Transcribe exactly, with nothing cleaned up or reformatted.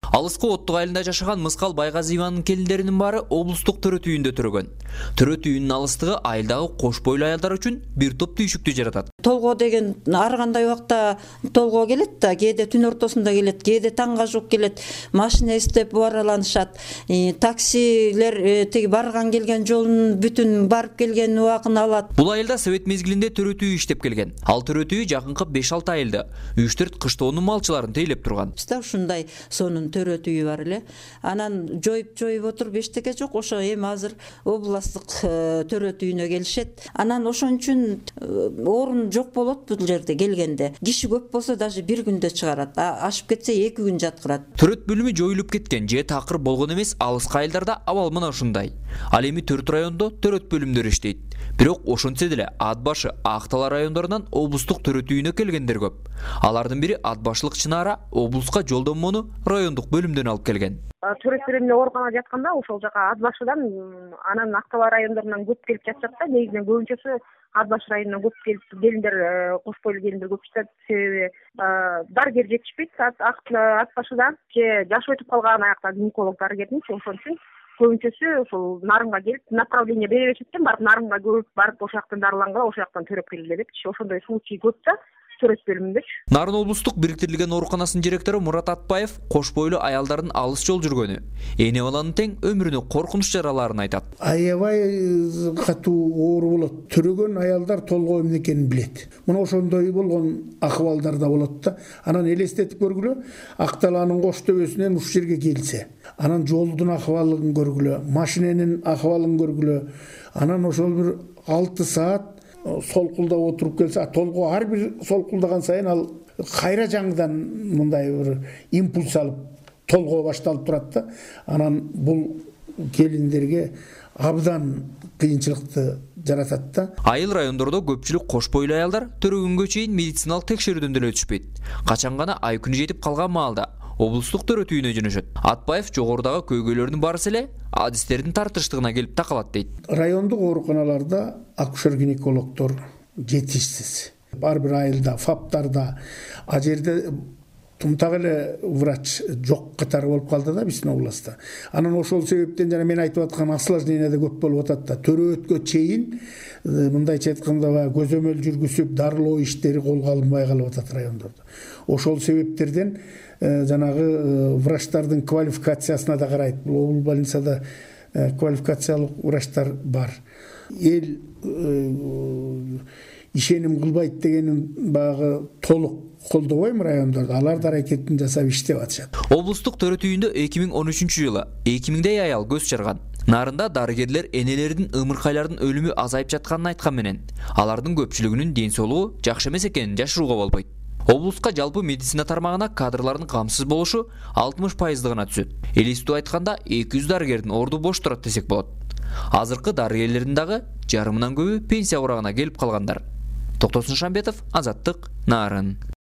Алыскы Оттук айылында жашаган Мыскал Байгазиеванын келиндеринин баары облустук төрөт үйүндө төрөгөн. Төрөт үйүнүн алыстыгы айылдагы кош бойлуу аялдар үчүн бир топ түйшүктү жаратат. Толгоо деген ар кандай убакта толгоо келет да, кээде түн ортосунда келет, кээде таңга жук келет, машина издеп бараланышат. Таксилер тиги барган келген жолун бүтүн барып келген убагын алат. Бул айылда совет мезгилинде төрөт үй иштеп келген. Ал төрөт үй жакынкы беш алты айылды үч төрт кыштоонун малчыларын тейлеп турган. Бизде ушундай сонун төрөт үйү бар эле. Анан жоюп жоюп отуруп эчтеке жок, ошо эми азыр областтык төрөт үйүнө келишет. Анан ошон үчүн орун жок болот бул жерде келгенде. Киши көп болсо даже бир күндө чыгарат, ашып кетсе эки күн жаткырат. Төрөт бөлүмү жоюлуп кеткен же такыр болгон эмес, алыскы айылдарда абал мына ушундай. Ал эми төрт райондо төрөт бөлүмдөр иштейт. Бирок ошентсе деле Ат башы, Актала райондорунан облустук төрөт үйүнө келгендер көп. Алардын бири Ат башлык Чынара облуска жолдомону райондук бөлүмдөн алып келген. Төрөт бөлүмүнө ооруканага жатканда ошол жака Ат башыдан анан Актала райондорунан көп келип жатышат да. Негизинен көбүнчөсү Ат башы районунан көп келип келиндер, кош бойлуу келиндер көп жатат. Себеби дарыгер жетишпейт Ат башыда же жашы өтүп калган аякта гинеколог дарыгердин, ошон үчүн көбүнчөсү ушул Нарынга келип направление бере беришет, барып Нарынга көп барып ошол жактан дарылангыла, ошол жактан төрөп келгиле деп. Ошондой случай көп да. Төрөт бөлүмүндөчү. Нарын облустук бириктирилген ооруканасынын директору Мурат Атбаев кош бойлуу аялдардын алыс жол жүргөнү, эне баланын тең өмүрүнө коркунуч жараларын айтат. Аябай катуу оору болот. Төрөгөн аялдар толгоо эмне экенин билет. Мына ошондой болгон акыбалдарда болот да. Анан элестетип көргүлө, Акталанын кош төбөсүнөн ушул жерге келсе, анан жолдун акыбалын көргүлө, машиненин акыбалын көргүлө, анан ошол бир алты саат солкулдап отуруп келсе, толгоо ар бир солкулдаган сайын ал кайра жаңыдан мындай бир импульс алып толгоо башталып турат да. Анан бул келиндерге абдан кыйынчылыкты жаратат да. Айыл райондордо көпчүлүк кош бойлуу аялдар төрөгөнгө чейин медициналык текшерүүдөн деле өтүшпөйт. Качан гана ай күнү жетип калган маалда облустук төрөт үйүнө жөнөшөт. Атбаев жогорудагы көйгөйлөрдүн барысы эле адистердин тартыштыгына келип такалат дейт. Райондук ооруканаларда акушер-гинекологдор жетишсиз. Ар бир айылда, фаптарда, а жерде тумтак эле врач жок катары болуп калды да биздин областта. Анан ошол себептен жана мен айтып аткан осложнение да көп болуп атат да. Төрөткө чейин мындайча айтканда көзөмөл жүргүзүп, дарылоо иштери колго алынбай калып атат райондордо. Ошол себептерден жанагы врачтардын квалификациясына да карайт. Бул больницада квалификациялык врачтар бар. Эл ишеним кылбайт дегенин багы толук колдобойм райондордо. Алар да аракетин жасап иштеп атышат. Облустук төрөт үйүндө эки миң он үчүнчү жылы эки миңдей аял көз чарган. Нарында дарыгерлер энелердин ымыркайлардын өлүмү азайып жатканын айткан менен, алардын көпчүлүгүнүн ден соолугу жакшы эмес экенин жашырууга болбойт. Облуска жалпы медицина тармагына кадрлардын камсыз болушу алтымыш пайыздыгына түзөт. Элестүү айтканда эки жүз дарыгердин орду бош турат десек болот. Азыркы дарыгерлердин дагы жарымынан көбү пенсия урагына келип калгандар. Токтосун Шамбетов, Азаттык, Нарын.